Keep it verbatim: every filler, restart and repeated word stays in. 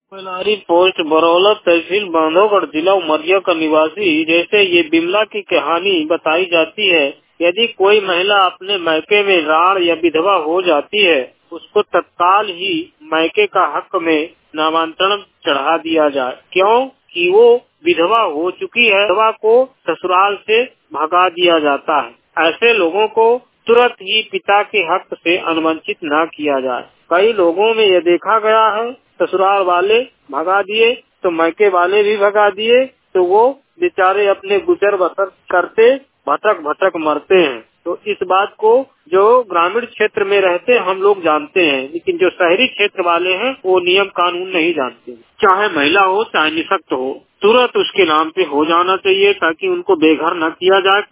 Malari post Baraula तहसील बांधवगढ़ जिला उमरिया का निवासी। जैसे ये बिमला की कहानी बताई जाती है। यदि कोई महिला अपने मैके में राण या विधवा हो जाती है, उसको तत्काल ही मैके का हक में नामांतरण चढ़ा दिया जाए, क्यों कि वो विधवा हो चुकी है। विधवा को ससुराल से भगा दिया जाता है। ऐसे लोगों को तुरंत ही पिता के हक से अनुवंचित न किया जाए। कई लोगों में यह देखा गया है, ससुराल वाले भगा दिए तो मैके वाले भी भगा दिए, तो वो बेचारे अपने गुजर बसर करते भटक भटक मरते हैं। तो इस बात को जो ग्रामीण क्षेत्र में रहते हैं हम लोग जानते हैं, लेकिन जो शहरी क्षेत्र वाले हैं वो नियम कानून नहीं जानते। चाहे महिला हो चाहे निःशक्त हो, तुरंत उसके नाम पे हो जाना चाहिए ताकि उनको बेघर न किया जाए।